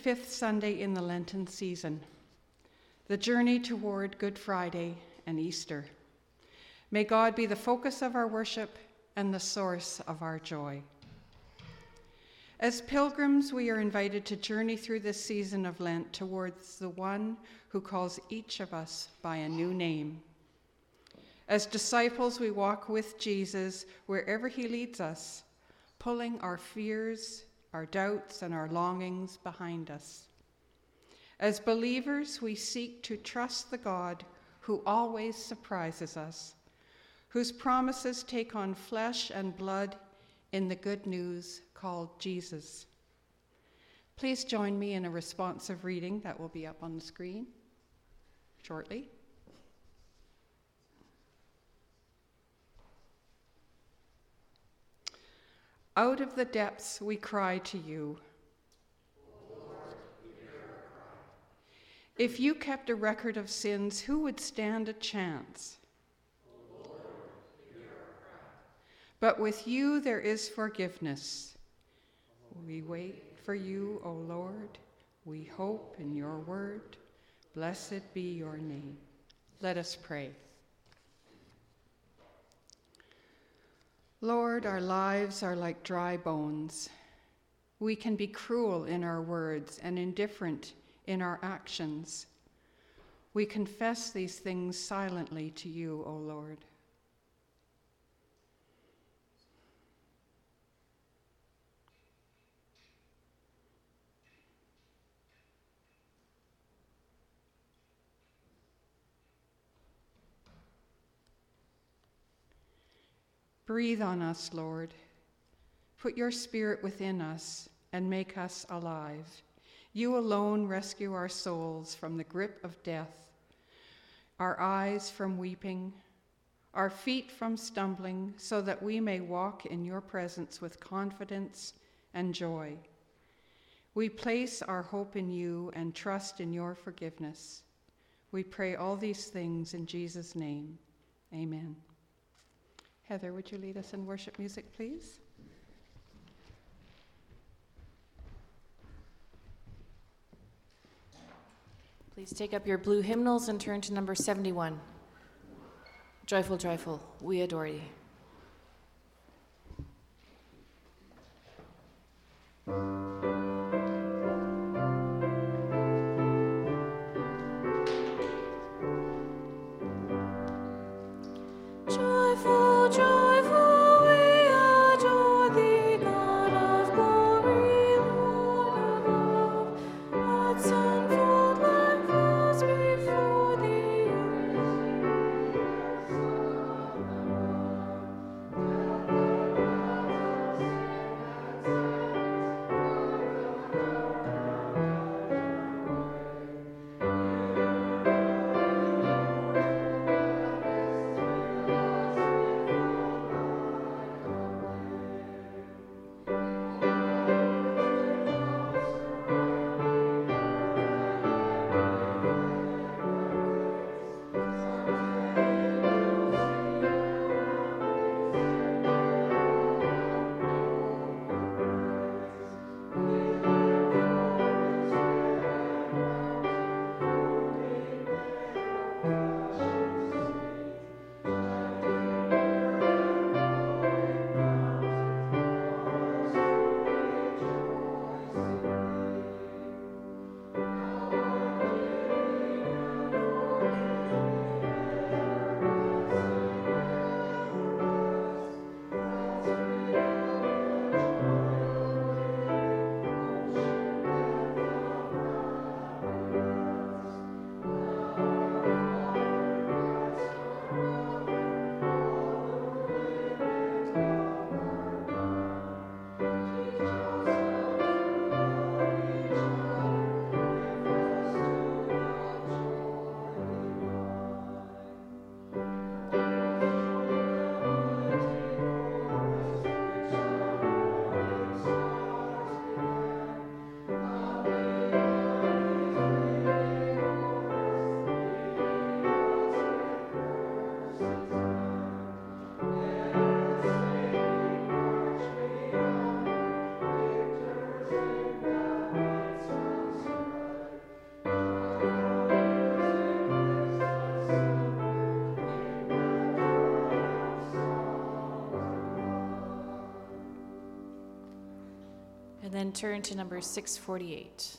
Fifth Sunday in the Lenten season, the journey toward Good Friday and Easter. May God be the focus of our worship and the source of our joy. As pilgrims, we are invited to journey through this season of Lent towards the one who calls each of us by a new name. As disciples, we walk with Jesus wherever he leads us, pulling our fears, our doubts, and our longings behind us. As believers, we seek to trust the God who always surprises us, whose promises take on flesh and blood in the good news called Jesus. Please join me in a responsive reading that will be up on the screen shortly. Out of the depths we cry to you. Lord, hear our cry. If you kept a record of sins, who would stand a chance? Lord, hear our cry. But with you there is forgiveness. We wait for you, O Lord. We hope in your word. Blessed be your name. Let us pray. Lord, our lives are like dry bones. We can be cruel in our words and indifferent in our actions. We confess these things silently to you, O Lord. Breathe on us, Lord. Put your spirit within us and make us alive. You alone rescue our souls from the grip of death, our eyes from weeping, our feet from stumbling, so that we may walk in your presence with confidence and joy. We place our hope in you and trust in your forgiveness. We pray all these things in Jesus' name. Amen. Heather, would you lead us in worship music, please? Please take up your blue hymnals and turn to number 71. Joyful, joyful, we adore thee. Joyful, joyful, we adore thee, God of glory, Lord of love. Hearts unfold like clouds before thee. and turn to number 648.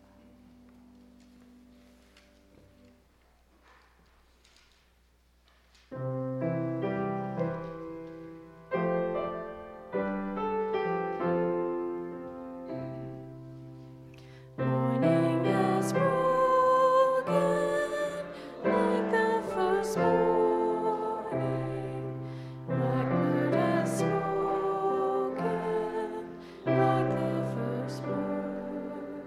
Morning has broken like the first morning. Blackbird has spoken like the first bird.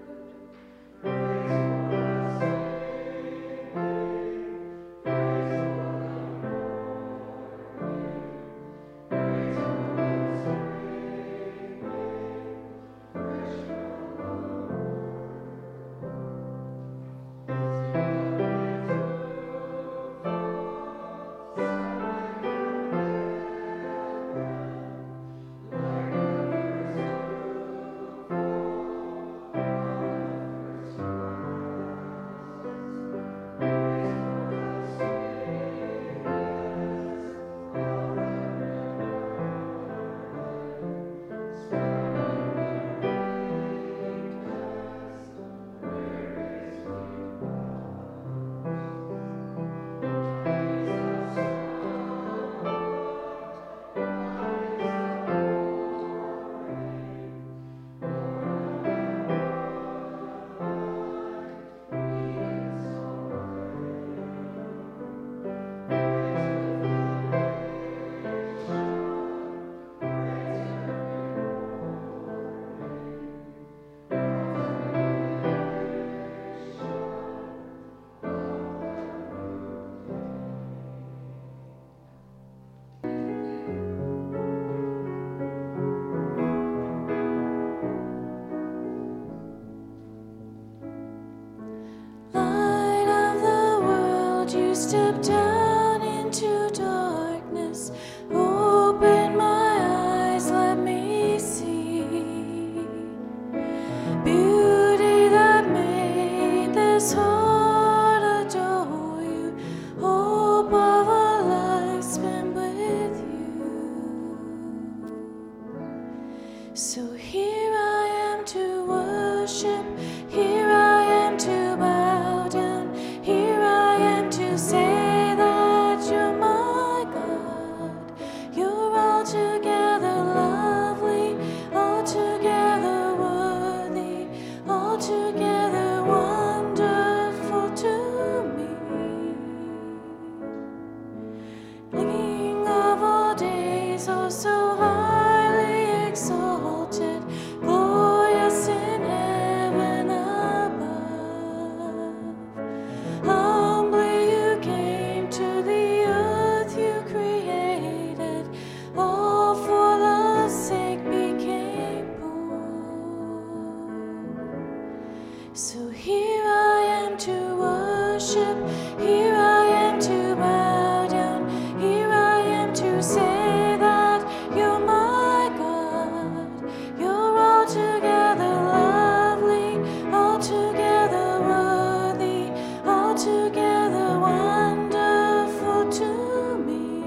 Light of the world, you step down into darkness. Open my eyes, let me see beauty that made this heart adore you. Hope of a life spent with you. So here I am to worship. Here I am to bow down. Here I am to say that you're my God. You're altogether lovely, altogether worthy, altogether wonderful to me. King of all days, oh so highly exalted, glorious in heaven above. Humbly you came to the earth you created, all for love's sake became poor. So here I am to worship, here I am to bow down, here I am to say that you're my God. You're altogether lovely, altogether worthy, altogether wonderful to me.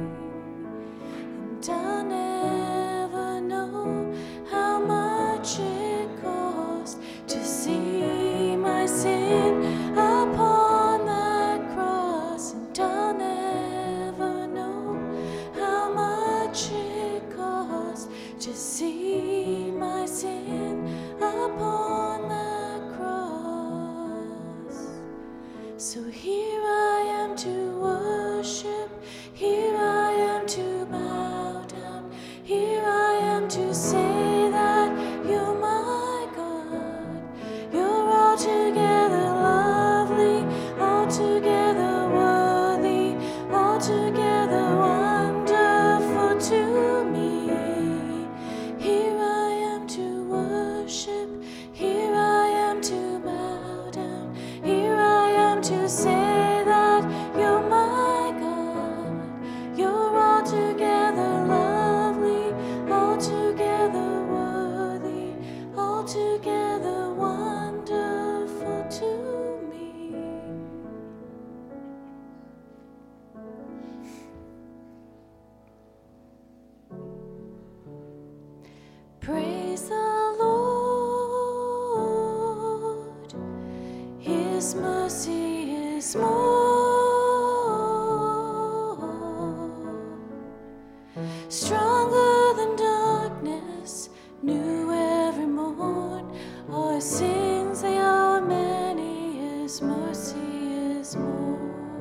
And I'll never know how much it cost to see my sin upon that cross. And I'll never know how much it cost to see my sin upon that cross. So here I am to worship, here I am to bow down, here I am to say that you're my God. You're altogether lovely, altogether worthy, altogether wonderful to me. Here I am to worship, here I am to bow down, here I am to say His mercy is more. Stronger than darkness, new every morn. Our sins, they are many, His mercy is more.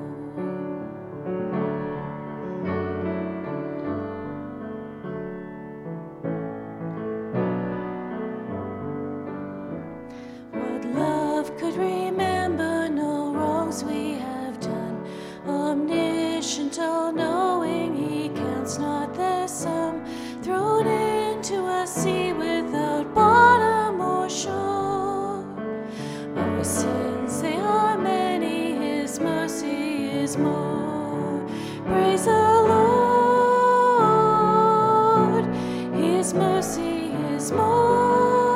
What love could remember, no wrongs we have done. Omniscient, all-knowing, He counts not their sum. Thrown into a sea without bottom or shore. Our sins, they are many, His mercy is more. Praise the Lord, His mercy is more.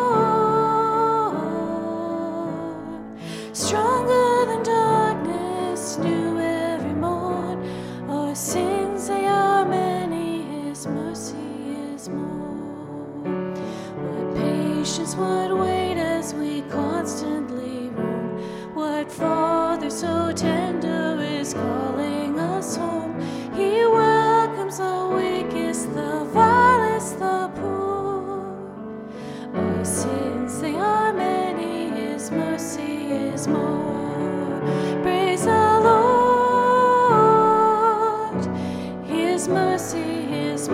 Stronger than darkness, new every morn. Our sins, they are many, His mercy is more. What patience would wait as we constantly roam. What Father so tender is calling us home. He welcomes the weakest, the vilest, the poor. Our sins, they are many, His mercy is more. Praise the Lord, His mercy is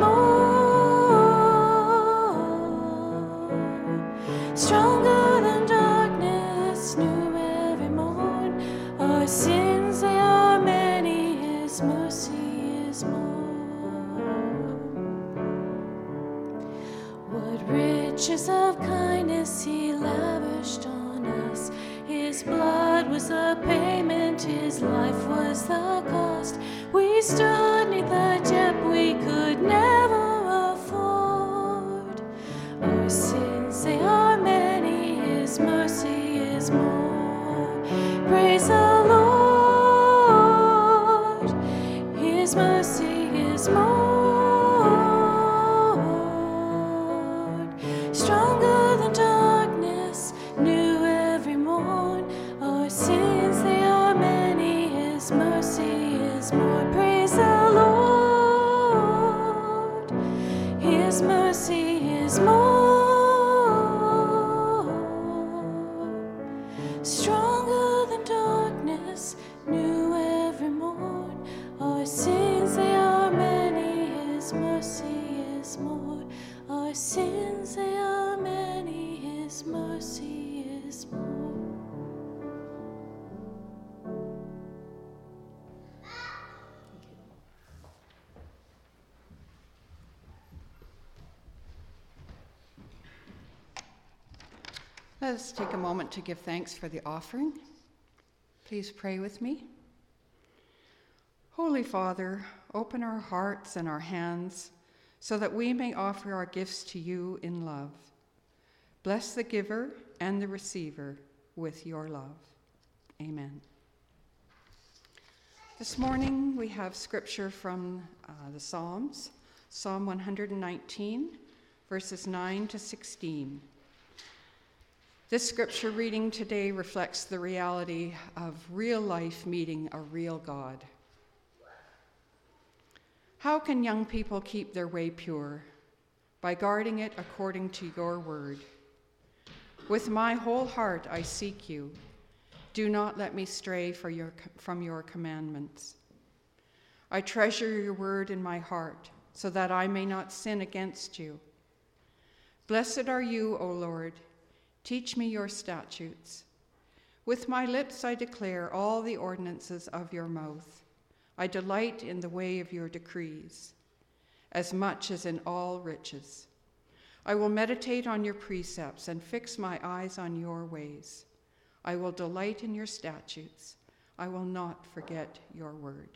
more. Stronger than darkness, new every morn. Our sins, they are many, His mercy is more. What riches of kindness He lavished on us. His blood was the payment, His life was the cost. We stood neath the debt we could never afford. Our sins, they are many, His mercy is more. Praise the Lord, His mercy is more. Stronger than darkness, new every morn. Our sins, they are many, His mercy is more. Praise the Lord, His mercy is more. Stronger than darkness, new every morn. Our sins, they are many, His mercy is more. Our sins, they are many, His mercy is more. Let us take a moment to give thanks for the offering. Please pray with me. Holy Father, open our hearts and our hands so that we may offer our gifts to you in love. Bless the giver and the receiver with your love. Amen. This morning we have scripture from the Psalms, Psalm 119, verses 9 to 16. This scripture reading today reflects the reality of real life meeting a real God. How can young people keep their way pure? By guarding it according to your word. With my whole heart I seek you. Do not let me stray from your commandments. I treasure your word in my heart so that I may not sin against you. Blessed are you, O Lord. Teach me your statutes. With my lips I declare all the ordinances of your mouth. I delight in the way of your decrees, as much as in all riches. I will meditate on your precepts and fix my eyes on your ways. I will delight in your statutes. I will not forget your word.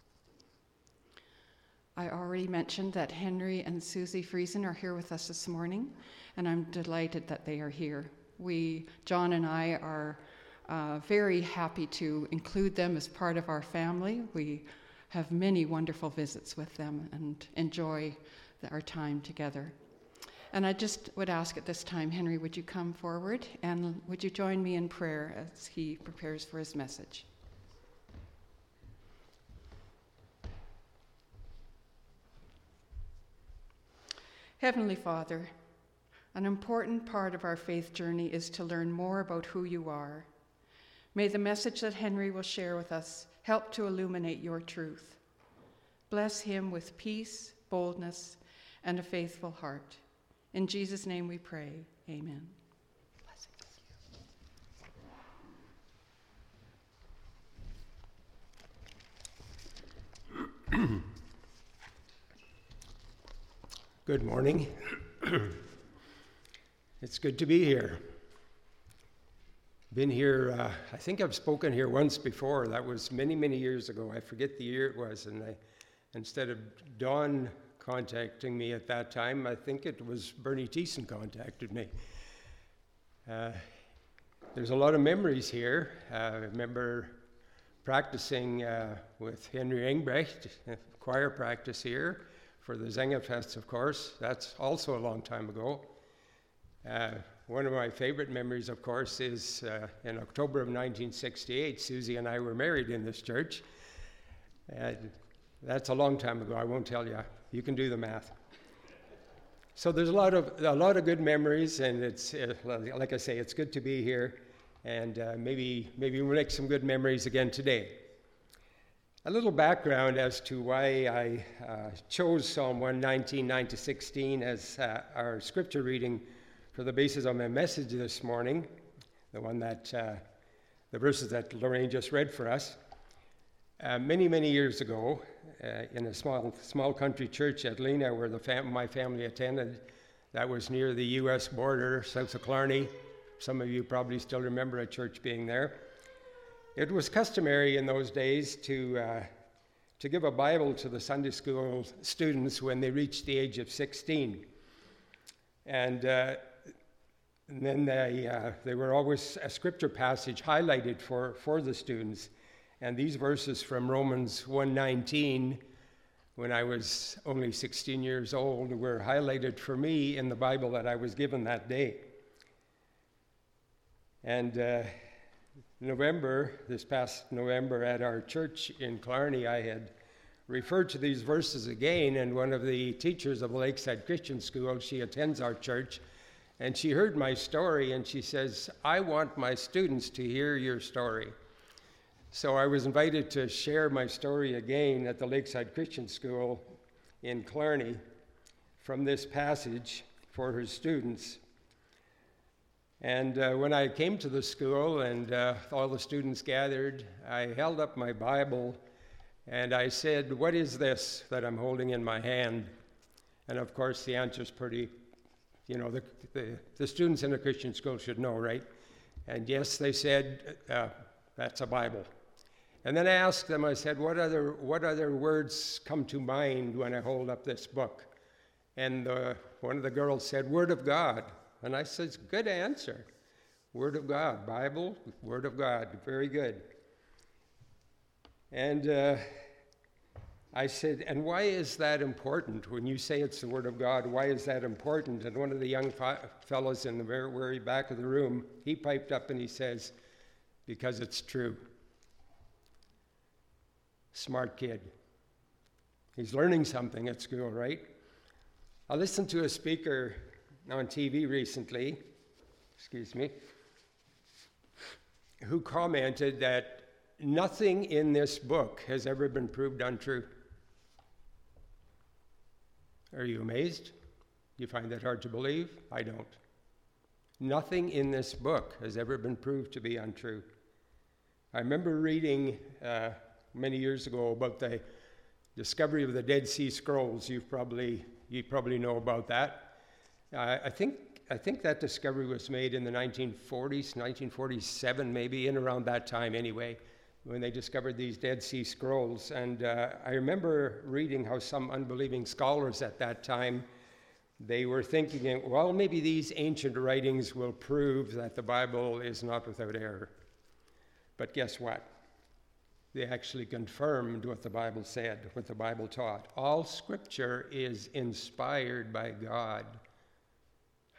I already mentioned that Henry and Susie Friesen are here with us this morning, and I'm delighted that they are here. John and I are very happy to include them as part of our family. We have many wonderful visits with them and enjoy our time together. And I just would ask at this time, Henry, would you come forward and would you join me in prayer as he prepares for his message? Heavenly Father, an important part of our faith journey is to learn more about who you are. May the message that Henry will share with us help to illuminate your truth. Bless him with peace, boldness, and a faithful heart. In Jesus' name we pray, amen. Good morning. It's good to be here. Been here, I think I've spoken here once before. That was many, many years ago. I forget the year it was. And instead of Dawn contacting me at that time, I think it was Bernie Thiessen contacted me. There's a lot of memories here. I remember practicing with Henry Engbrecht, choir practice here for the Sängefest, of course. That's also a long time ago. One of my favorite memories, of course, is in October of 1968, Susie and I were married in this church. That's a long time ago, I won't tell you. You can do the math. So there's a lot of good memories, and it's like I say, it's good to be here, and maybe we'll make some good memories again today. A little background as to why I chose Psalm 119, 9-16 as our scripture reading for the basis of my message this morning, the one that the verses that Lorraine just read for us. Many years ago, in a small country church at Lena, where my family attended, that was near the U.S. border, south of Killarney. Some of you probably still remember a church being there. It was customary in those days to give a Bible to the Sunday school students when they reached the age of 16. And then they were always a scripture passage highlighted for the students. And these verses from Romans 1:19, when I was only 16 years old, were highlighted for me in the Bible that I was given that day. And this past November at our church in Killarney, I had referred to these verses again, and one of the teachers of Lakeside Christian School, she attends our church, and she heard my story, and she says, "I want my students to hear your story." So I was invited to share my story again at the Lakeside Christian School in Killarney from this passage for her students. And when I came to the school and all the students gathered, I held up my Bible and I said, "What is this that I'm holding in my hand?" And of course the answer's pretty, the students in a Christian school should know, right? And yes, they said, "That's a Bible." And then I asked them, I said, what other words come to mind when I hold up this book? And one of the girls said, "Word of God." And I said, "Good answer. Word of God, Bible, Word of God, very good." And I said, "And why is that important? When you say it's the Word of God, why is that important?" And one of the young fellows in the very back of the room, he piped up and he says, "Because it's true." Smart kid. He's learning something at school, right? I listened to a speaker on TV recently, who commented that nothing in this book has ever been proved untrue. Are you amazed? Do you find that hard to believe? I don't. Nothing in this book has ever been proved to be untrue. I remember reading many years ago about the discovery of the Dead Sea Scrolls. You probably know about that. I think that discovery was made in the 1940s, 1947 maybe, in around that time anyway, when they discovered these Dead Sea Scrolls. And I remember reading how some unbelieving scholars at that time, they were thinking, well, maybe these ancient writings will prove that the Bible is not without error. But guess what? They actually confirmed what the Bible said, what the Bible taught. All Scripture is inspired by God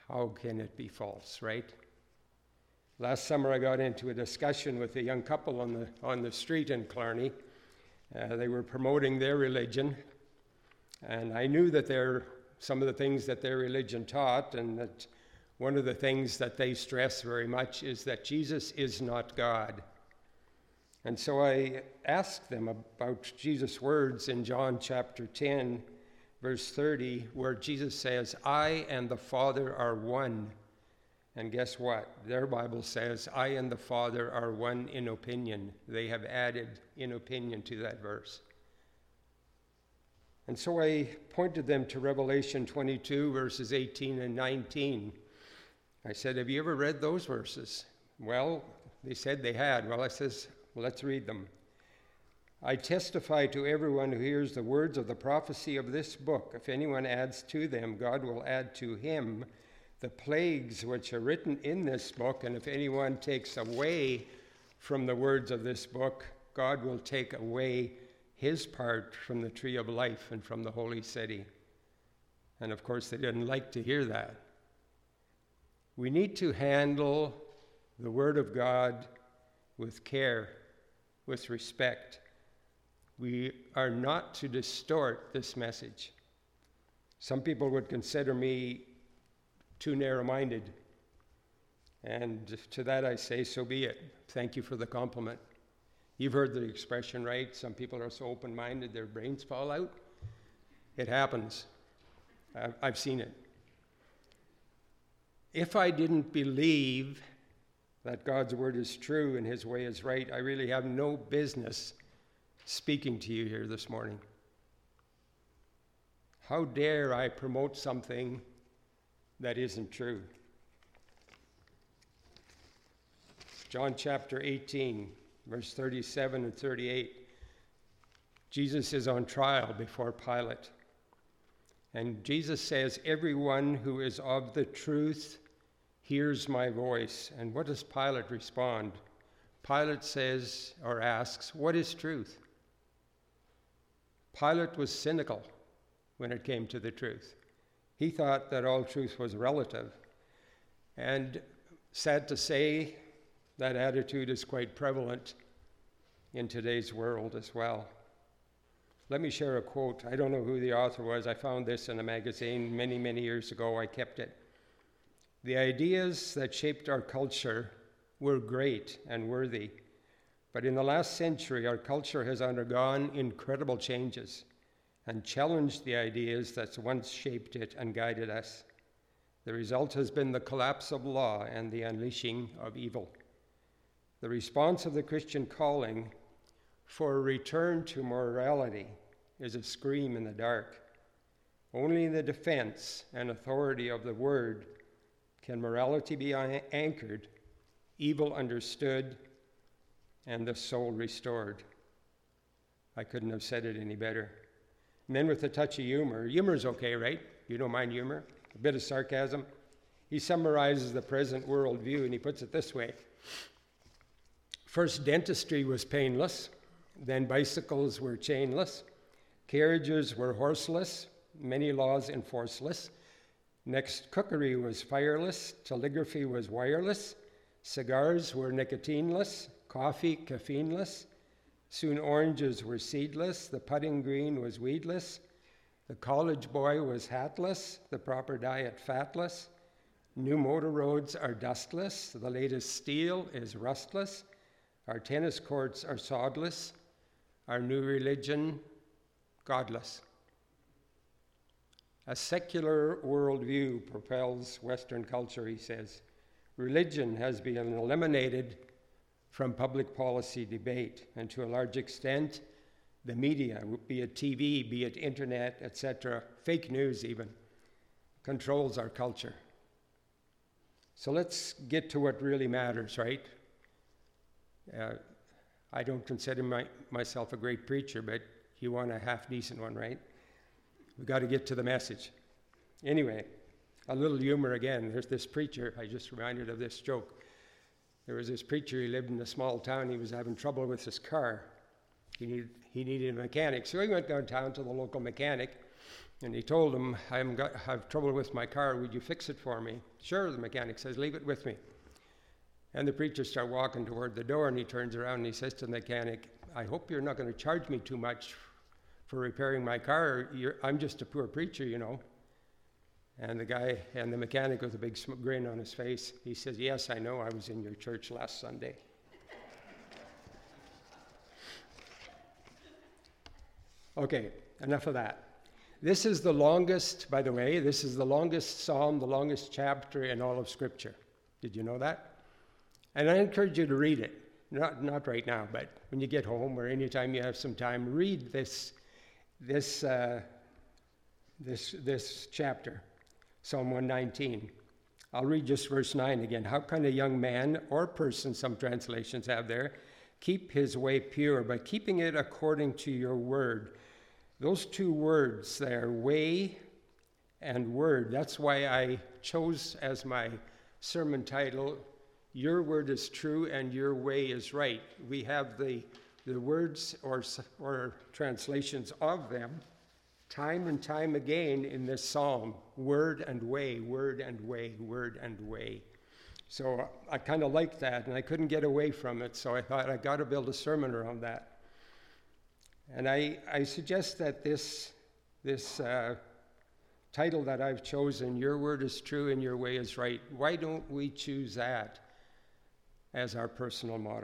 how can it be false, right? Last summer I got into a discussion with a young couple on the street in Killarney. They were promoting their religion, and I knew that some of the things that their religion taught, and that one of the things that they stress very much is that Jesus is not God. And so I asked them about Jesus' words in John chapter 10, verse 30, where Jesus says, "I and the Father are one." And guess what? Their Bible says, "I and the Father are one in opinion." They have added "in opinion" to that verse. And so I pointed them to Revelation 22, verses 18 and 19. I said, "Have you ever read those verses?" Well, they said they had. Well, I says, well, let's read them. "I testify to everyone who hears the words of the prophecy of this book. If anyone adds to them, God will add to him the plagues which are written in this book. And if anyone takes away from the words of this book, God will take away his part from the tree of life and from the holy city." And of course, they didn't like to hear that. We need to handle the Word of God with care, with respect. We are not to distort this message. Some people would consider me too narrow-minded. And to that I say, so be it. Thank you for the compliment. You've heard the expression, right? Some people are so open-minded their brains fall out. It happens. I've seen it. If I didn't believe that God's word is true and his way is right, I really have no business speaking to you here this morning. How dare I promote something that isn't true? John chapter 18, verse 37 and 38. Jesus is on trial before Pilate. And Jesus says, "Everyone who is of the truth hears my voice." And what does Pilate respond? Pilate says or asks, "What is truth?" Pilate was cynical when it came to the truth. He thought that all truth was relative. And sad to say, that attitude is quite prevalent in today's world as well. Let me share a quote. I don't know who the author was. I found this in a magazine many, many years ago. I kept it. "The ideas that shaped our culture were great and worthy, but in the last century, our culture has undergone incredible changes and challenged the ideas that once shaped it and guided us. The result has been the collapse of law and the unleashing of evil. The response of the Christian calling for a return to morality is a scream in the dark. Only in the defense and authority of the word can morality be anchored, evil understood, and the soul restored." I couldn't have said it any better. And then with a touch of humor. Humor's okay, right? You don't mind humor? A bit of sarcasm. He summarizes the present worldview, and he puts it this way. "First, dentistry was painless. Then bicycles were chainless. Carriages were horseless. Many laws enforceless. Next, cookery was fireless. Telegraphy was wireless. Cigars were nicotineless. Coffee caffeineless. Soon oranges were seedless. The putting green was weedless. The college boy was hatless. The proper diet fatless. New motor roads are dustless. The latest steel is rustless. Our tennis courts are sodless. Our new religion, godless." A secular worldview propels Western culture, he says. Religion has been eliminated from public policy debate, and to a large extent, the media, be it TV, be it internet, etc., fake news even, controls our culture. So let's get to what really matters, right? I don't consider myself a great preacher, but you want a half-decent one, right? We've got to get to the message. Anyway, a little humor again. There's this preacher, I just reminded of this joke. There was this preacher, he lived in a small town, he was having trouble with his car. He needed a mechanic, so he went downtown to the local mechanic, And he told him, I have trouble with my car. Would you fix it for me? Sure, the mechanic says, leave it with me. And the preacher starts walking toward the door, and he turns around and he says to the mechanic, I hope you're not going to charge me too much for repairing my car. I'm just a poor preacher, you know. And the mechanic with a big grin on his face, he says, yes, I know, I was in your church last Sunday. Okay, enough of that. This is the longest, by the way, this is the longest psalm, the longest chapter in all of Scripture. Did you know that? And I encourage you to read it. Not right now, but when you get home or anytime you have some time, read this chapter, Psalm 119. I'll read just verse 9 again. How can a young man or person, some translations have there, keep his way pure by keeping it according to your word? Those two words there, way and word, that's why I chose as my sermon title, Your Word is True and Your Way is Right. We have the words or translations of them time and time again in this psalm, word and way, word and way, word and way. So I kind of liked that, and I couldn't get away from it, so I thought I got to build a sermon around that. And I suggest that this title that I've chosen, Your Word is True and Your Way is Right, why don't we choose that as our personal motto?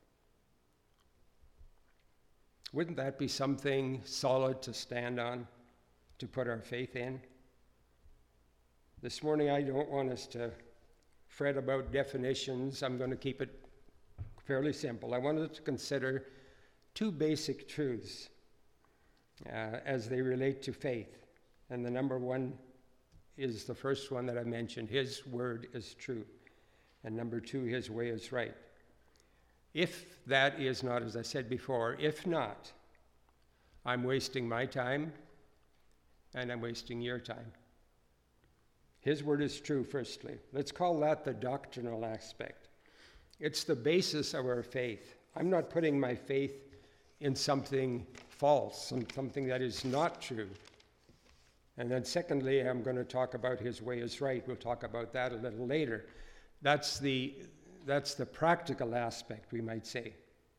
Wouldn't that be something solid to stand on, to put our faith in? This morning, I don't want us to fret about definitions. I'm going to keep it fairly simple. I wanted to consider two basic truths as they relate to faith. And the number one is the first one that I mentioned. His word is true. And number two, his way is right. If that is not, as I said before, if not, I'm wasting my time and I'm wasting your time. His word is true, firstly. Let's call that the doctrinal aspect. It's the basis of our faith. I'm not putting my faith in something false, something that is not true. And then secondly, I'm going to talk about his way is right. We'll talk about that a little later. That's the practical aspect, we might say.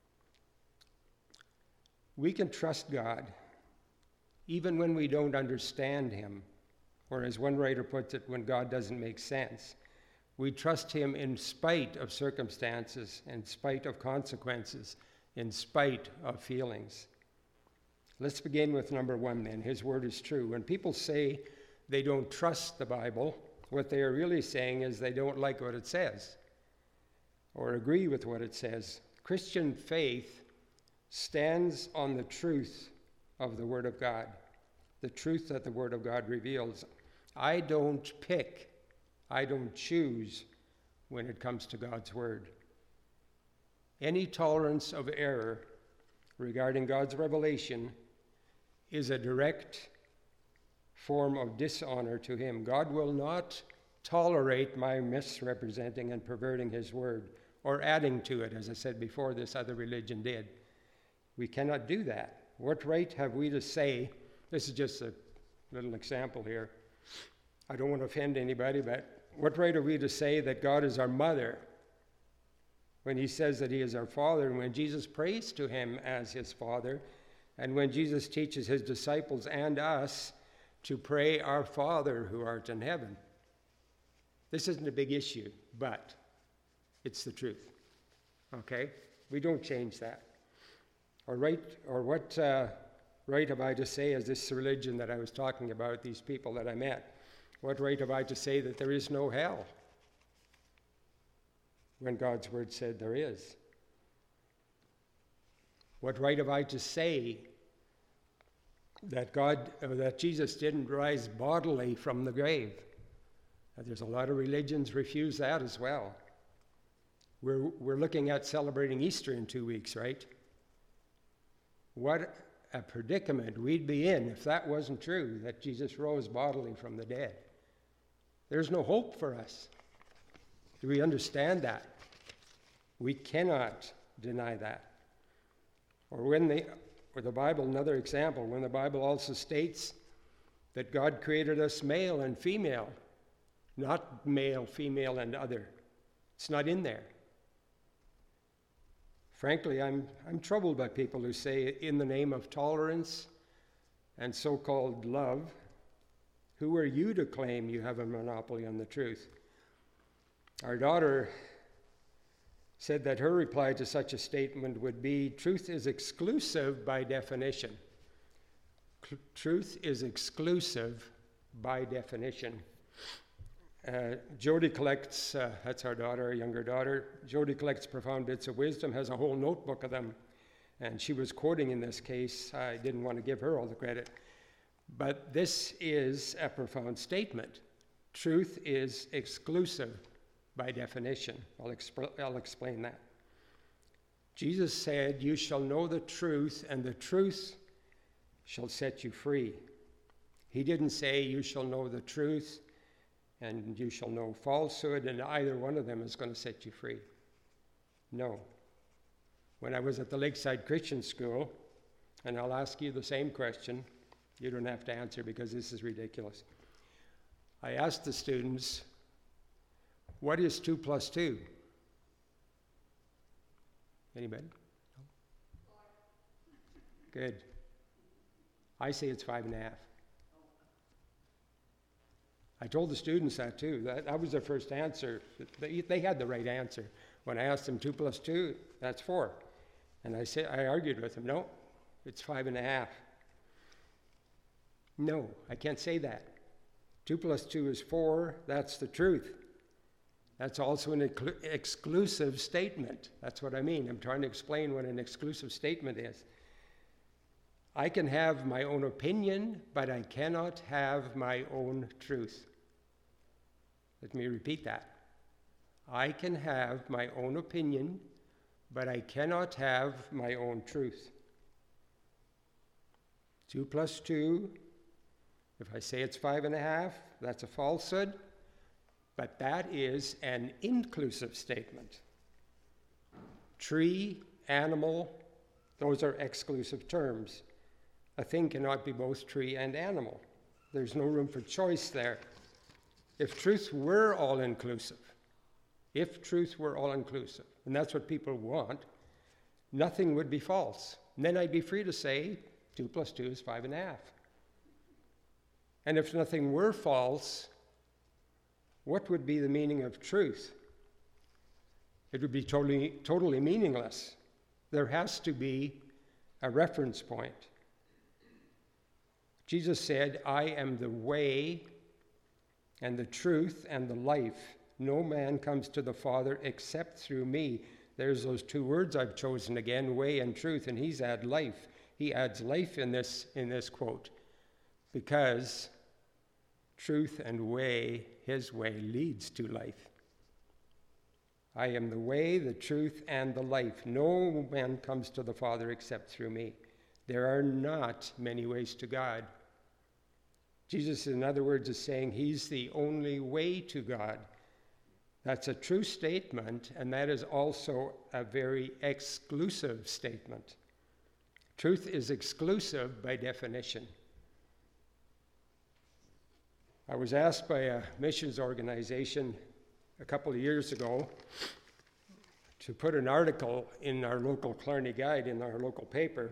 We can trust God even when we don't understand him, or as one writer puts it, when God doesn't make sense. We trust him in spite of circumstances, in spite of consequences, in spite of feelings. Let's begin with number one then. His word is true. When people say they don't trust the Bible, what they are really saying is they don't like what it says or agree with what it says. Christian faith stands on the truth of the Word of God, the truth that the Word of God reveals. I don't pick, I don't choose when it comes to God's Word. Any tolerance of error regarding God's revelation is a direct form of dishonor to him. God will not tolerate my misrepresenting and perverting his word or adding to it, as I said before, this other religion did. We cannot do that. What right have we to say, this is just a little example here. I don't want to offend anybody, but what right are we to say that God is our mother when he says that he is our father, and when Jesus prays to him as his father, and when Jesus teaches his disciples and us to pray, Our Father who art in heaven? This isn't a big issue, but it's the truth. Okay? We don't change that. What right have I to say, as this religion that I was talking about, these people that I met, what right have I to say that there is no hell when God's word said there is? What right have I to say that Jesus didn't rise bodily from the grave? There's a lot of religions refuse that as well. We're looking at celebrating Easter in 2 weeks, right? What a predicament we'd be in if that wasn't true, that Jesus rose bodily from the dead. There's no hope for us. Do we understand that? We cannot deny that. Or the Bible, another example, when the Bible also states that God created us male and female, not male, female, and other. It's not in there. Frankly, I'm troubled by people who say, in the name of tolerance and so-called love, who are you to claim you have a monopoly on the truth? Our daughter said that her reply to such a statement would be, truth is exclusive by definition. Truth is exclusive by definition. Jody collects, that's our daughter, our younger daughter, Jody collects profound bits of wisdom, has a whole notebook of them, and she was quoting in this case. I didn't want to give her all the credit, but this is a profound statement. Truth is exclusive by definition. I'll explain that. Jesus said, you shall know the truth, and the truth shall set you free. He didn't say you shall know the truth and you shall know falsehood, and either one of them is going to set you free. No. When I was at the Lakeside Christian School, and I'll ask you the same question, you don't have to answer because this is ridiculous. I asked the students, what is 2 plus 2? Anybody? No? Good. I say it's 5.5. I told the students that too. That was their first answer. They had the right answer. When I asked them 2 plus 2, that's 4. And I argued with them, no, it's 5.5. No, I can't say that. 2 plus 2 is 4, that's the truth. That's also an exclusive statement. That's what I mean. I'm trying to explain what an exclusive statement is. I can have my own opinion, but I cannot have my own truth. Let me repeat that. I can have my own opinion, but I cannot have my own truth. 2 plus 2, if I say it's 5.5, that's a falsehood, but that is an inclusive statement. Tree, animal, those are exclusive terms. A thing cannot be both tree and animal. There's no room for choice there. If truth were all-inclusive, and that's what people want, nothing would be false. And then I'd be free to say 2 plus 2 is 5.5. And if nothing were false, what would be the meaning of truth? It would be totally meaningless. There has to be a reference point. Jesus said, I am the way and the truth and the life. No man comes to the Father except through me. There's those 2 words I've chosen again, way and truth, and he's added life. He adds life in this quote, because truth and way, his way, leads to life. I am the way, the truth, and the life. No man comes to the Father except through me. There are not many ways to God. Jesus, in other words, is saying he's the only way to God. That's a true statement, and that is also a very exclusive statement. Truth is exclusive by definition. I was asked by a missions organization a couple of years ago to put an article in our local Clarny Guide, in our local paper.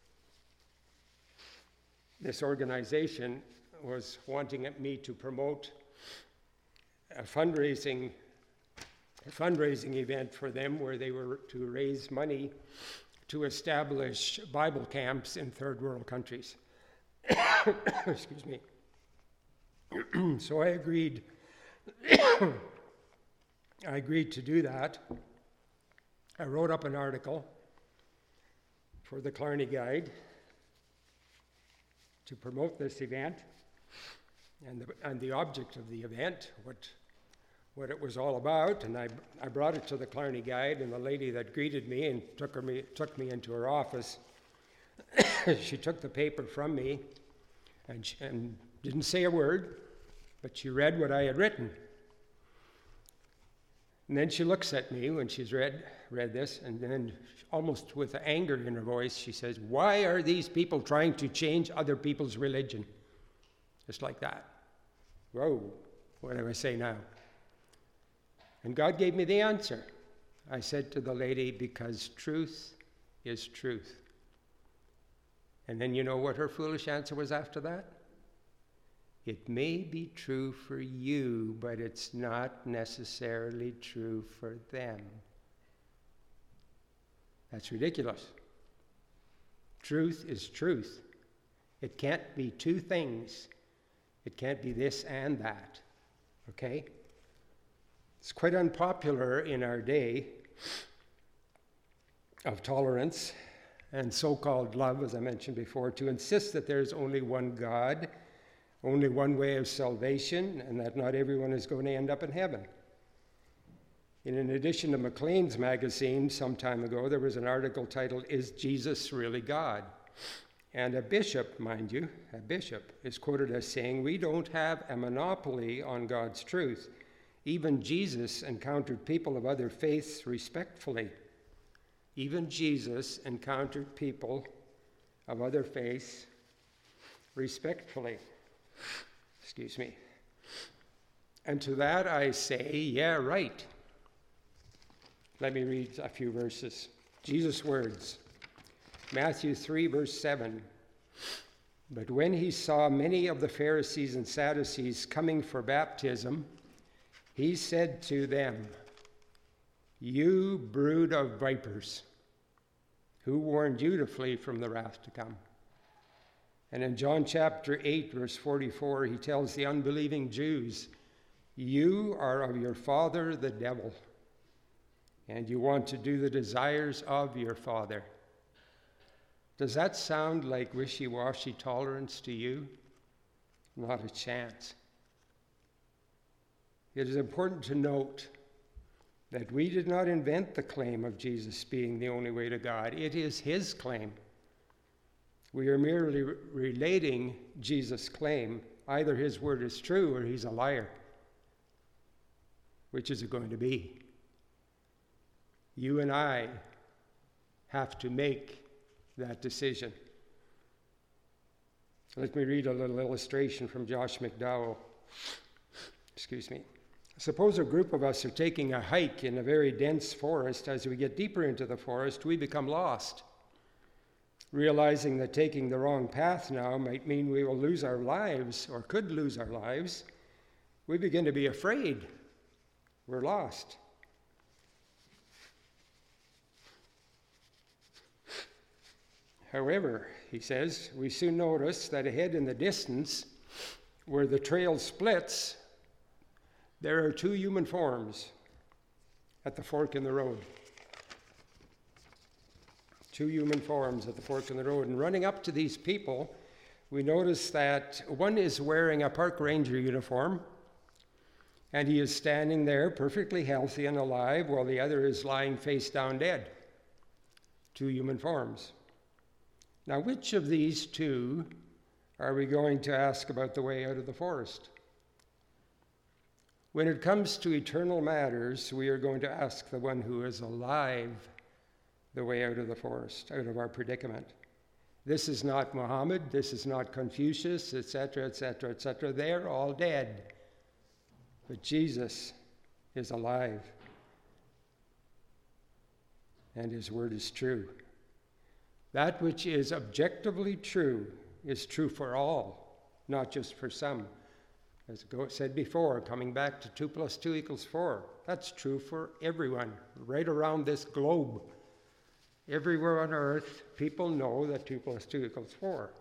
This organization was wanting me to promote a fundraising event for them where they were to raise money to establish Bible camps in third world countries. Excuse me. So I agreed. I agreed to do that. I wrote up an article for the Clarny Guide to promote this event and the object of the event, what it was all about, and I brought it to the Clarny Guide, and the lady that greeted me and took me into her office, she took the paper from me and didn't say a word, but she read what I had written. And then she looks at me when she's read this, and then almost with anger in her voice, she says, "Why are these people trying to change other people's religion?" Just like that. Whoa, what do I say now? And God gave me the answer. I said to the lady, because truth is truth. And then you know what her foolish answer was after that? It may be true for you, but it's not necessarily true for them. That's ridiculous. Truth is truth. It can't be two things. It can't be this and that. Okay? It's quite unpopular in our day of tolerance and so-called love, as I mentioned before, to insist that there's only one God, only one way of salvation, and that not everyone is going to end up in heaven. In an edition of Maclean's magazine some time ago, there was an article titled, "Is Jesus Really God?" And a bishop, mind you, a bishop, is quoted as saying, "We don't have a monopoly on God's truth. Even Jesus encountered people of other faiths respectfully." Even Jesus encountered people of other faiths respectfully. Excuse me. And to that I say, yeah, right. Let me read a few verses. Jesus' words. Matthew 3, verse 7. But when he saw many of the Pharisees and Sadducees coming for baptism, he said to them, "You brood of vipers, who warned you to flee from the wrath to come?" And in John chapter 8, verse 44, he tells the unbelieving Jews, "You are of your father the devil, and you want to do the desires of your father." Does that sound like wishy-washy tolerance to you? Not a chance. It is important to note that we did not invent the claim of Jesus being the only way to God. It is his claim. We are merely relating Jesus' claim. Either his word is true or he's a liar. Which is it going to be? You and I have to make that decision. Let me read a little illustration from Josh McDowell. Excuse me. Suppose a group of us are taking a hike in a very dense forest. As we get deeper into the forest, we become lost. Realizing that taking the wrong path now might mean we will lose our lives, or could lose our lives, we begin to be afraid. We're lost. However, he says, we soon notice that ahead in the distance, where the trail splits, there are two human forms at the fork in the road. Two human forms at the fork in the road. And running up to these people, we notice that one is wearing a park ranger uniform, and he is standing there perfectly healthy and alive, while the other is lying face down dead. Two human forms. Now, which of these two are we going to ask about the way out of the forest? When it comes to eternal matters, we are going to ask the one who is alive the way out of the forest, out of our predicament. This is not Muhammad, this is not Confucius, etc., etc., etc. They're all dead. But Jesus is alive. And his word is true. That which is objectively true is true for all, not just for some. As I said before, coming back to 2 + 2 = 4, that's true for everyone, right around this globe. Everywhere on earth, people know that 2 + 2 = 4.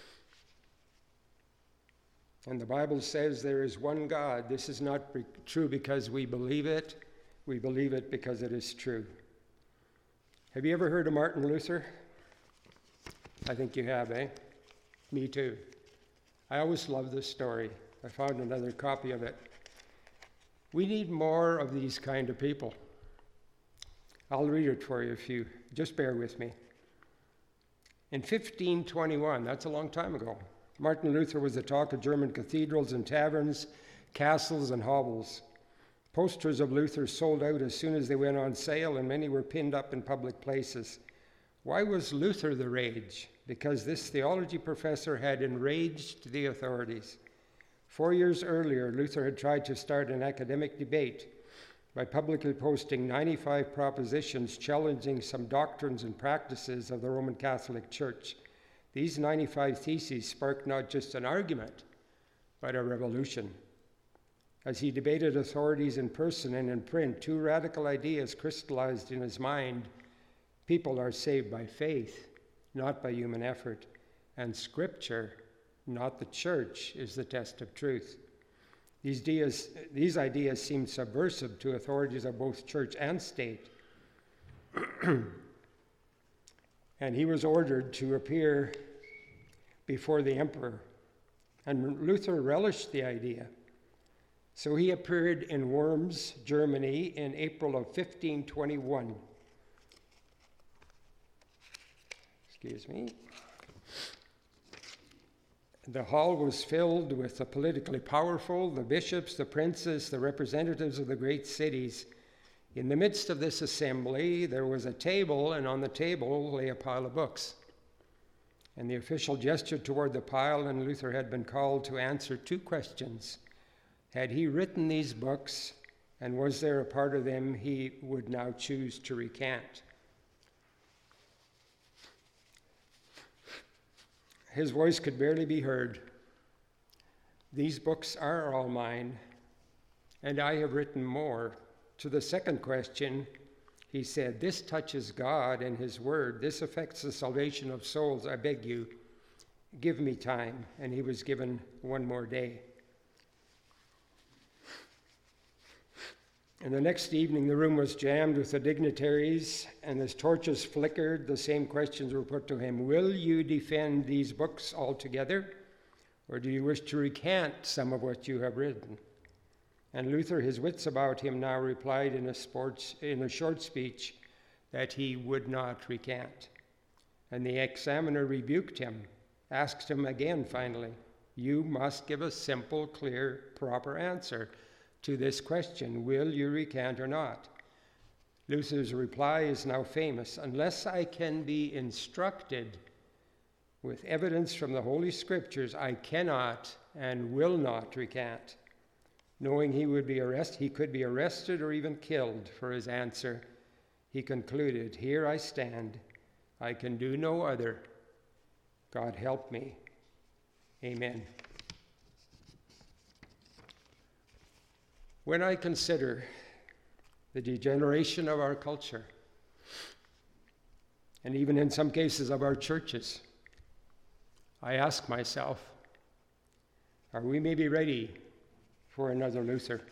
And the Bible says there is one God. This is not true because we believe it because it is true. Have you ever heard of Martin Luther? I think you have, eh? Me too. I always love this story. I found another copy of it. We need more of these kind of people. I'll read it for you if you just bear with me. In 1521, that's a long time ago, Martin Luther was the talk of German cathedrals and taverns, castles and hovels. Posters of Luther sold out as soon as they went on sale, and many were pinned up in public places. Why was Luther the rage? Because this theology professor had enraged the authorities. 4 years earlier, Luther had tried to start an academic debate by publicly posting 95 propositions challenging some doctrines and practices of the Roman Catholic Church. These 95 theses sparked not just an argument, but a revolution. As he debated authorities in person and in print, two radical ideas crystallized in his mind. People are saved by faith, not by human effort, and Scripture, not the church, is the test of truth. These ideas seemed subversive to authorities of both church and state. And he was ordered to appear before the emperor. And Luther relished the idea. So he appeared in Worms, Germany, in April of 1521. Excuse me. The hall was filled with the politically powerful, the bishops, the princes, the representatives of the great cities. In the midst of this assembly, there was a table, and on the table lay a pile of books. And the official gestured toward the pile, and Luther had been called to answer two questions. Had he written these books, and was there a part of them he would now choose to recant? His voice could barely be heard. These books are all mine, and I have written more. To the second question, he said, this touches God and his word. This affects the salvation of souls. I beg you, give me time. And he was given one more day. And the next evening, the room was jammed with the dignitaries, and as torches flickered, the same questions were put to him. Will you defend these books altogether, or do you wish to recant some of what you have written? And Luther, his wits about him now, replied in a short speech that he would not recant. And the examiner rebuked him, asked him again finally, you must give a simple, clear, proper answer to this question, will you recant or not? Luther's reply is now famous. Unless I can be instructed with evidence from the Holy Scriptures, I cannot and will not recant. Knowing he could be arrested or even killed for his answer, he concluded, here I stand. I can do no other. God help me. Amen. When I consider the degeneration of our culture, and even in some cases of our churches, I ask myself, are we maybe ready for another Luther?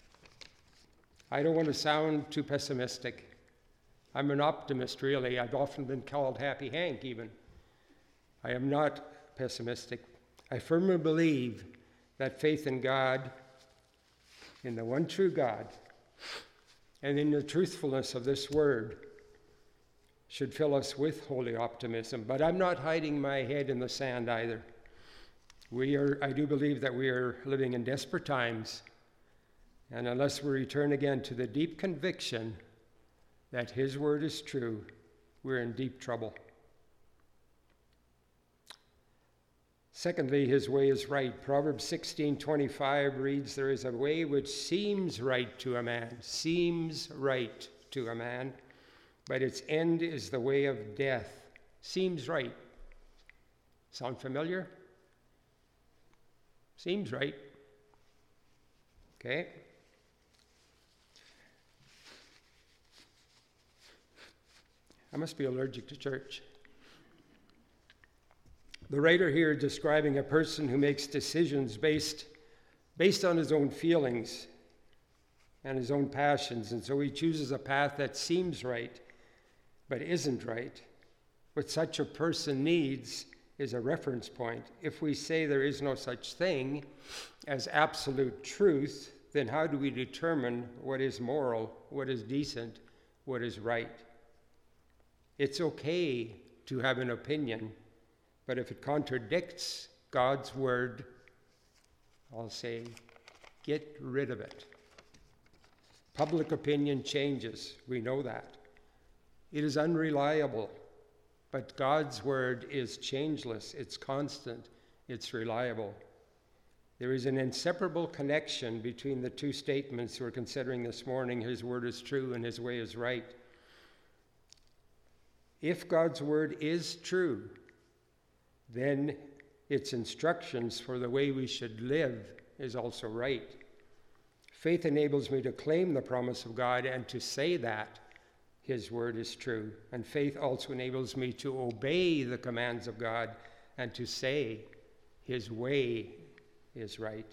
I don't want to sound too pessimistic. I'm an optimist, really. I've often been called Happy Hank, even. I am not pessimistic. I firmly believe that faith in God, in the one true God, and in the truthfulness of this word should fill us with holy optimism. But I'm not hiding my head in the sand either. I do believe that we are living in desperate times, and unless we return again to the deep conviction that his word is true, we're in deep trouble. Secondly, his way is right. Proverbs 16:25 reads, there is a way which seems right to a man, but its end is the way of death. Seems right. Sound familiar? Seems right. Okay. I must be allergic to church. The writer here is describing a person who makes decisions based on his own feelings and his own passions, and so he chooses a path that seems right but isn't right. What such a person needs is a reference point. If we say there is no such thing as absolute truth, then how do we determine what is moral, what is decent, what is right? It's okay to have an opinion, but if it contradicts God's word, I'll say, get rid of it. Public opinion changes. We know that. It is unreliable, but God's word is changeless. It's constant. It's reliable. There is an inseparable connection between the two statements we're considering this morning. His word is true and his way is right. If God's word is true, then its instructions for the way we should live is also right. Faith enables me to claim the promise of God and to say that his word is true. And faith also enables me to obey the commands of God and to say his way is right.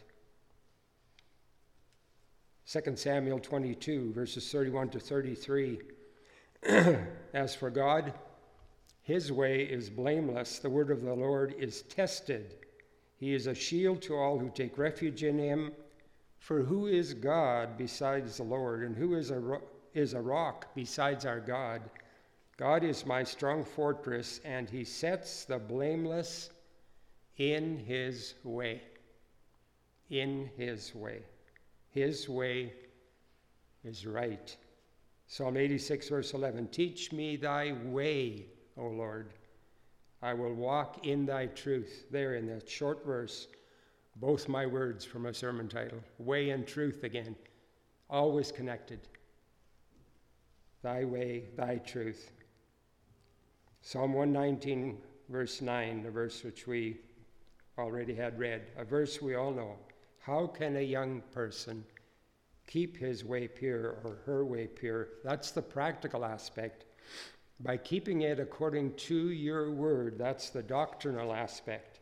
2 Samuel 22, verses 31 to 33. As for God, his way is blameless. The word of the Lord is tested. He is a shield to all who take refuge in him. For who is God besides the Lord? And who is a rock besides our God? God is my strong fortress, and he sets the blameless in his way. In his way. His way is right. Psalm 86, verse 11. Teach me thy way, O Lord. I will walk in thy truth. There in that short verse, both my words from a sermon title. Way and truth again. Always connected. Thy way, thy truth. Psalm 119, verse 9, the verse which we already had read. A verse we all know. How can a young person keep his way pure or her way pure? That's the practical aspect. By keeping it according to your word, that's the doctrinal aspect.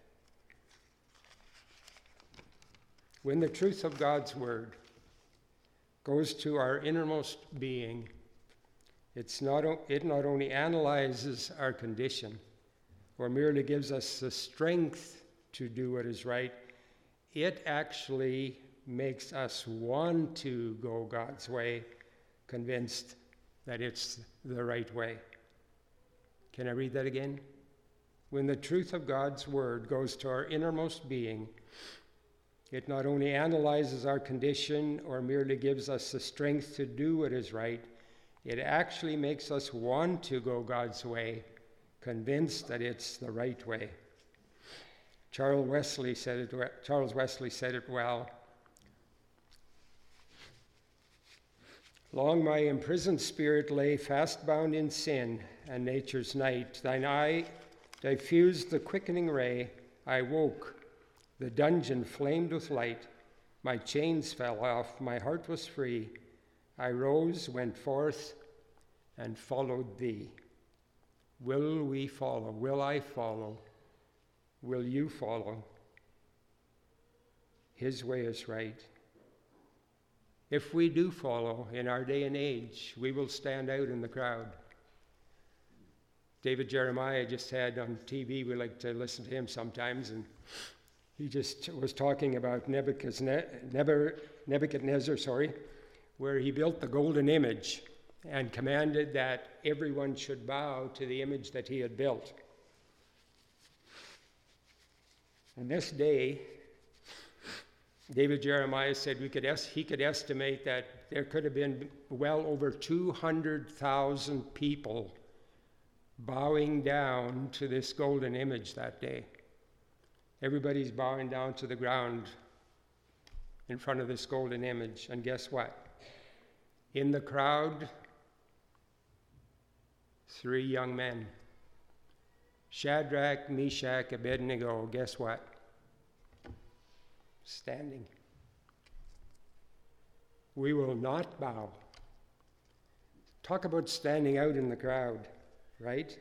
When the truth of God's word goes to our innermost being, it not only analyzes our condition or merely gives us the strength to do what is right, it actually makes us want to go God's way, convinced that it's the right way. Can I read that again? When the truth of God's word goes to our innermost being, it not only analyzes our condition or merely gives us the strength to do what is right, it actually makes us want to go God's way, convinced that it's the right way. Charles Wesley said it well. Long my imprisoned spirit lay fast bound in sin and nature's night. Thine eye diffused the quickening ray. I woke, the dungeon flamed with light. My chains fell off, my heart was free. I rose, went forth, and followed thee. Will we follow? Will I follow? Will you follow? His way is right. If we do follow in our day and age, we will stand out in the crowd. David Jeremiah just had on TV, we like to listen to him sometimes, and he just was talking about Nebuchadnezzar, where he built the golden image and commanded that everyone should bow to the image that he had built. And this day, David Jeremiah said he could estimate that there could have been well over 200,000 people bowing down to this golden image that day. Everybody's bowing down to the ground in front of this golden image. And guess what? In the crowd, 3 young men. Shadrach, Meshach, Abednego, guess what? Standing. We will not bow. Talk about standing out in the crowd, right?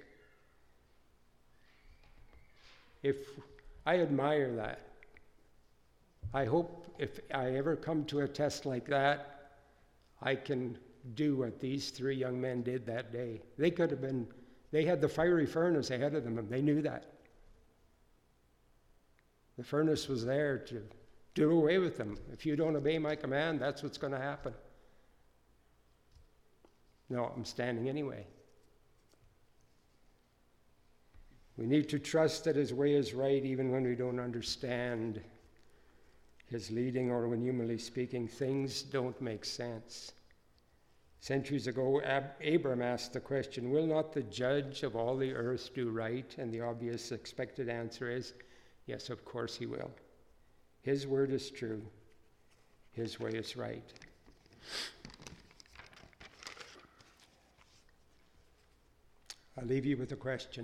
I admire that. I hope if I ever come to a test like that, I can do what these 3 young men did that day. They had the fiery furnace ahead of them, and they knew that. The furnace was there to do away with them. If you don't obey my command, that's what's going to happen. No, I'm standing anyway. We need to trust that his way is right even when we don't understand his leading, or when, humanly speaking, things don't make sense. Centuries ago, Abram asked the question, will not the judge of all the earth do right? And the obvious expected answer is, yes, of course he will. His word is true. His way is right. I'll leave you with a question.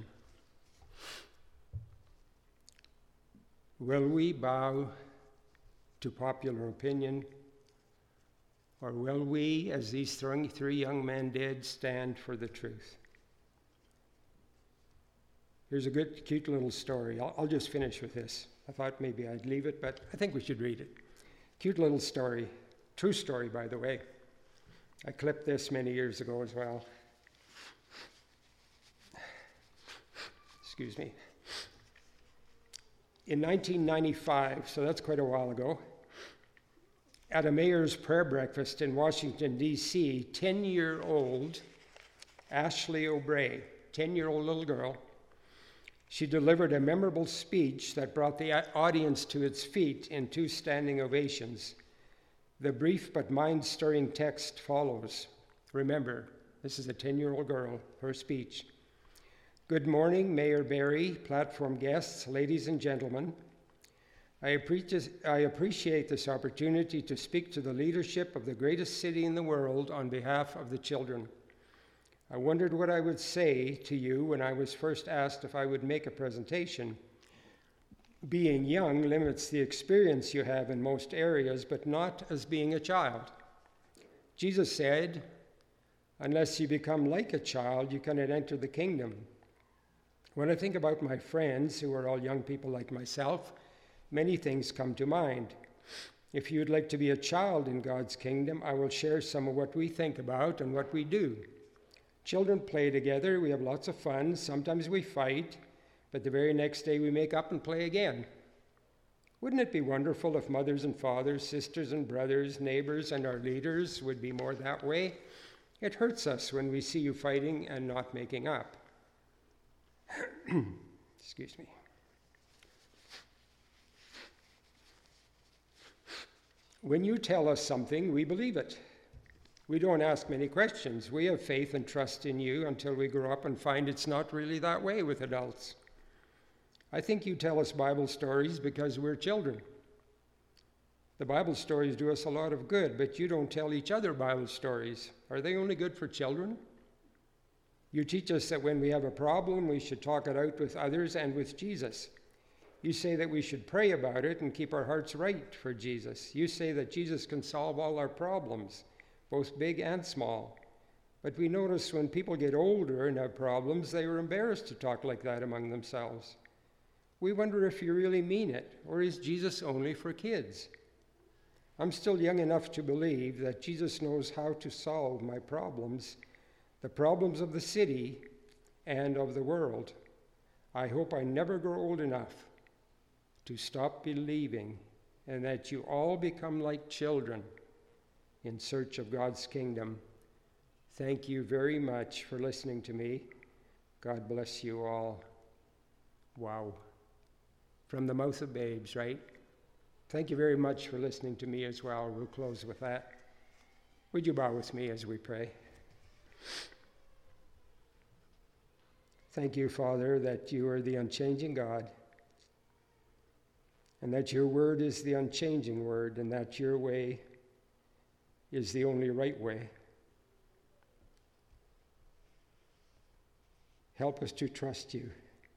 Will we bow to popular opinion, or will we, as these three young men did, stand for the truth? Here's a good, cute little story. I'll just finish with this. I thought maybe I'd leave it, but I think we should read it. Cute little story. True story, by the way. I clipped this many years ago as well. Excuse me. In 1995, so that's quite a while ago, at a mayor's prayer breakfast in Washington, D.C., 10-year-old Ashley O'Bray, 10-year-old little girl, she delivered a memorable speech that brought the audience to its feet in 2 standing ovations. The brief but mind-stirring text follows. Remember, this is a 10-year-old girl, her speech. Good morning, Mayor Barry, platform guests, ladies and gentlemen. I appreciate this opportunity to speak to the leadership of the greatest city in the world on behalf of the children. I wondered what I would say to you when I was first asked if I would make a presentation. Being young limits the experience you have in most areas, but not as being a child. Jesus said, unless you become like a child, you cannot enter the kingdom. When I think about my friends, who are all young people like myself, many things come to mind. If you'd like to be a child in God's kingdom, I will share some of what we think about and what we do. Children play together, we have lots of fun, sometimes we fight, but the very next day we make up and play again. Wouldn't it be wonderful if mothers and fathers, sisters and brothers, neighbors and our leaders would be more that way? It hurts us when we see you fighting and not making up. Excuse me. When you tell us something, we believe it. We don't ask many questions. We have faith and trust in you until we grow up and find it's not really that way with adults. I think you tell us Bible stories because we're children. The Bible stories do us a lot of good, but you don't tell each other Bible stories. Are they only good for children? You teach us that when we have a problem, we should talk it out with others and with Jesus. You say that we should pray about it and keep our hearts right for Jesus. You say that Jesus can solve all our problems, both big and small. But we notice when people get older and have problems, they are embarrassed to talk like that among themselves. We wonder if you really mean it, or is Jesus only for kids? I'm still young enough to believe that Jesus knows how to solve my problems, the problems of the city and of the world. I hope I never grow old enough to stop believing, and that you all become like children in search of God's kingdom. Thank you very much for listening to me. God bless you all. Wow. From the mouth of babes, right? Thank you very much for listening to me as well. We'll close with that. Would you bow with me as we pray? Thank you, Father, that you are the unchanging God, and that your word is the unchanging word, and that your way is the only right way. Help us to trust you,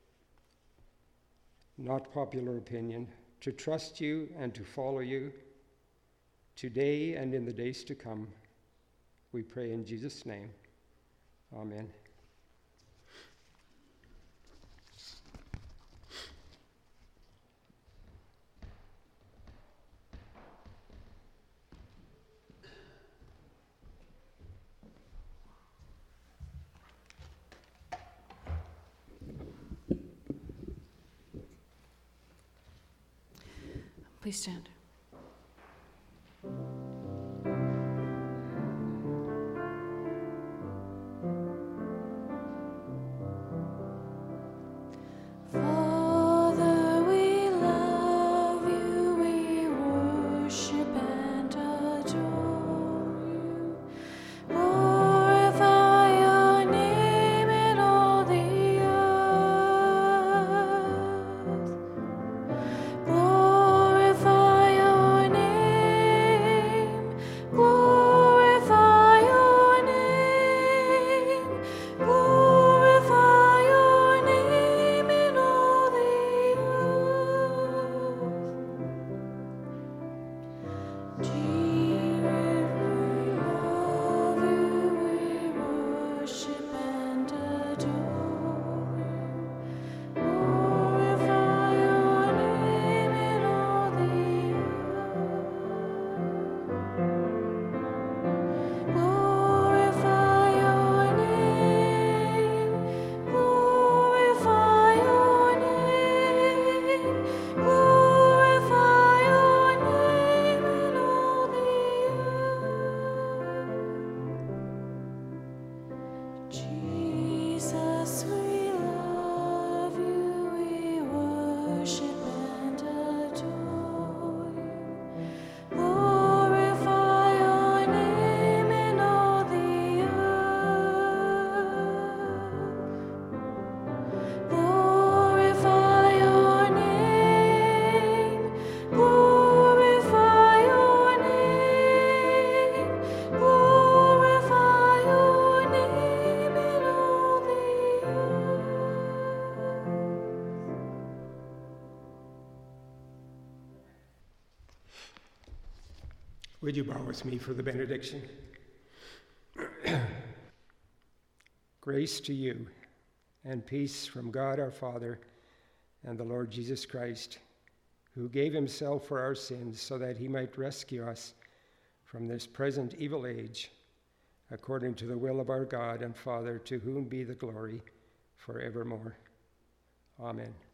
not popular opinion, to trust you and to follow you today and in the days to come. We pray in Jesus' name. Amen. Please stand. Father, we love you, we worship and adore you. Glorify your name in all the earth. Glorify Would you bow with me for the benediction? Grace to you and peace from God our Father and the Lord Jesus Christ, who gave himself for our sins so that he might rescue us from this present evil age, according to the will of our God and Father, to whom be the glory forevermore. Amen.